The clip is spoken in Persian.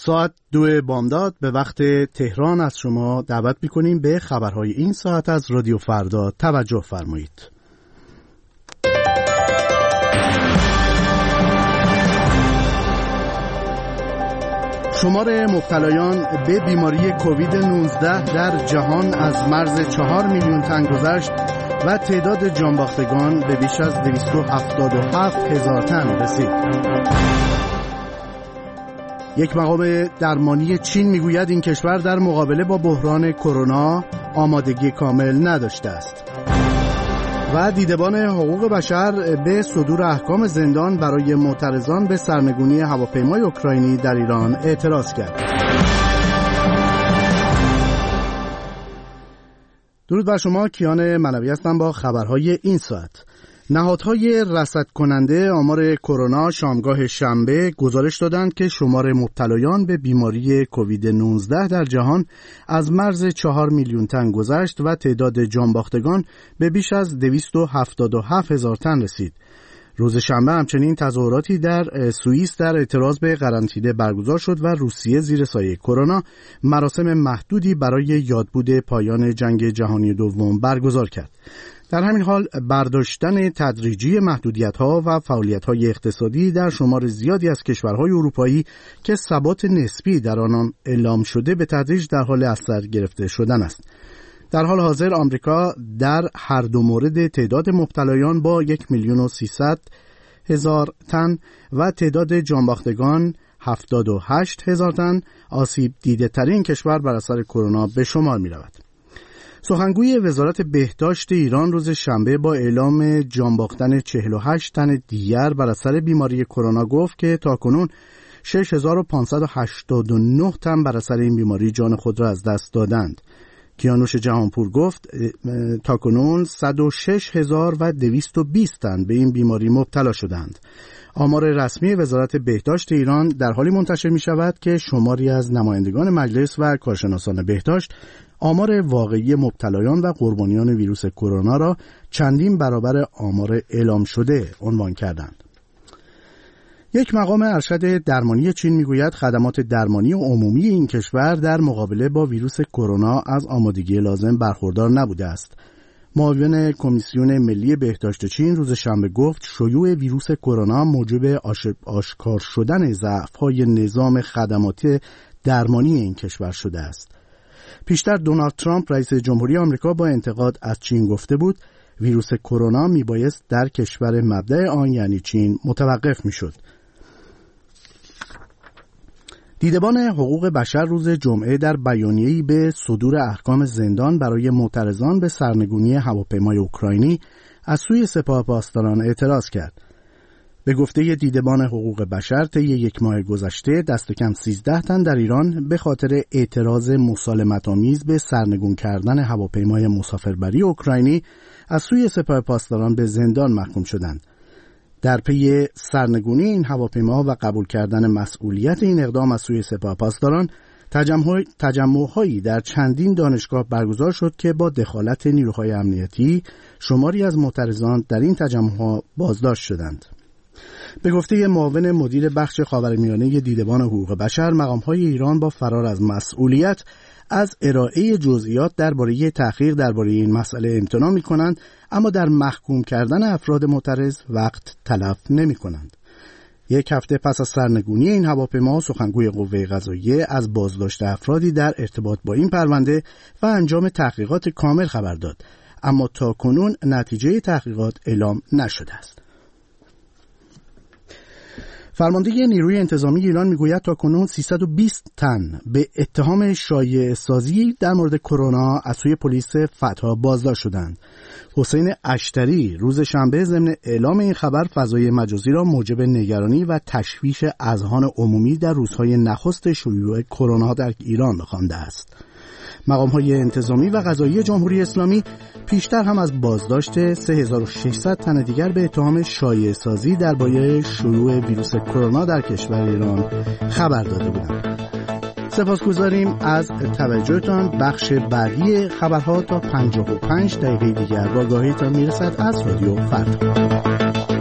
ساعت 2 بامداد به وقت تهران از شما دعوت می‌کنیم به خبرهای این ساعت از رادیو فردا توجه فرمایید. شمار مبتلایان به بیماری کووید 19 در جهان از مرز 4 میلیون تن گذشت و تعداد جانباختگان به بیش از 277,000 تن رسید. یک مقام درمانی چین میگوید این کشور در مقابله با بحران کرونا آمادگی کامل نداشته است. و دیدبان حقوق بشر به صدور احکام زندان برای معترضان به سرنگونی هواپیمای اوکراینی در ایران اعتراض کرد. درود بر شما، کیان منوی هستم با خبرهای این ساعت. نهادهای رصد کننده آمار کرونا شامگاه شنبه گزارش دادند که شمار مبتلایان به بیماری کووید 19 در جهان از مرز 4 میلیون تن گذشت و تعداد جانباختگان به بیش از 277,000 تن رسید. روز شنبه همچنین تظاهراتی در سوئیس در اعتراض به قرنطینه برگزار شد و روسیه زیر سایه کرونا مراسم محدودی برای یادبود پایان جنگ جهانی دوم برگزار کرد. در همین حال برداشتن تدریجی محدودیت‌ها و فعالیت‌های اقتصادی در شمار زیادی از کشورهای اروپایی که ثبات نسبی در آنان اعلام شده به تدریج در حال اثر گرفته شدن است. در حال حاضر آمریکا در هر دو مورد تعداد مبتلایان با 1,300,000 تن و تعداد جانباختگان 78,000 تن آسیب دیده ترین کشور بر اثر کرونا به شمار می رود. سخنگوی وزارت بهداشت ایران روز شنبه با اعلام جانباختن 48 تن دیگر بر اثر بیماری کرونا گفت که تاکنون 6,589 تن بر اثر این بیماری جان خود را از دست دادند. کیانوش جهانپور گفت تاکنون 106,220 تن به این بیماری مبتلا شدند. آمار رسمی وزارت بهداشت ایران در حالی منتشر می شود که شماری از نمایندگان مجلس و کارشناسان بهداشت آمار واقعی مبتلایان و قربانیان ویروس کرونا را چندین برابر آمار اعلام شده عنوان کردند. یک مقام ارشد درمانی چین میگوید خدمات درمانی عمومی این کشور در مقابله با ویروس کرونا از آمادگی لازم برخوردار نبوده است. معاون کمیسیون ملی بهداشت چین روز شنبه گفت شیوع ویروس کرونا موجب آشکار شدن ضعف‌های نظام خدمات درمانی این کشور شده است. پیشتر دونالد ترامپ رئیس جمهوری آمریکا با انتقاد از چین گفته بود ویروس کرونا میبایست در کشور مبدأ آن یعنی چین متوقف میشد. دیدبان حقوق بشر روز جمعه در بیانیه‌ای به صدور احکام زندان برای معترضان به سرنگونی هواپیمای اوکراینی از سوی سپاه پاسداران اعتراض کرد. به گفته دیدبان حقوق بشر طی یک ماه گذشته دست کم 13 تن در ایران به خاطر اعتراض مسالمت‌آمیز به سرنگون کردن هواپیمای مسافربری اوکراینی از سوی سپاه پاسداران به زندان محکوم شدند. در پی سرنگونی این هواپیما و قبول کردن مسئولیت این اقدام از سوی سپاه پاسداران تجمع‌هایی در چندین دانشگاه برگزار شد که با دخالت نیروهای امنیتی شماری از معترضان در این تجمع‌ها بازداشت شدند. به گفته معاون مدیر بخش خاورمیانه دیدبان حقوق بشر مقام‌های ایران با فرار از مسئولیت از ارائه جزئیات درباره تأخیر درباره این مسئله امتناع می‌کنند، اما در محکوم کردن افراد معترض وقت تلف نمی‌کنند. یک هفته پس از سرنگونی این هواپیما سخنگوی قوه قضاییه از بازداشت افرادی در ارتباط با این پرونده و انجام تحقیقات کامل خبر داد، اما تاکنون نتیجه تحقیقات اعلام نشده است. فرمانده نیروی انتظامی ایران میگوید تاکنون 320 تن به اتهام شایعه سازی در مورد کرونا از سوی پلیس فتح بازداشت شدند. حسین اشتری روز شنبه ضمن اعلام این خبر فضای مجازی را موجب نگرانی و تشویش اذهان عمومی در روزهای نخست شیوع کرونا در ایران خوانده است. مقام‌های انتظامی و قضایی جمهوری اسلامی پیشتر هم از بازداشت 3600 تن دیگر به اتهام شایعه سازی درباره شیوع ویروس کرونا در کشور ایران خبر داده بودند. سپاسگزاریم از توجهتان. بخش بعدی خبرها تا 55 دقیقه دیگر با آگاهیتان میرسد از رادیو فردا.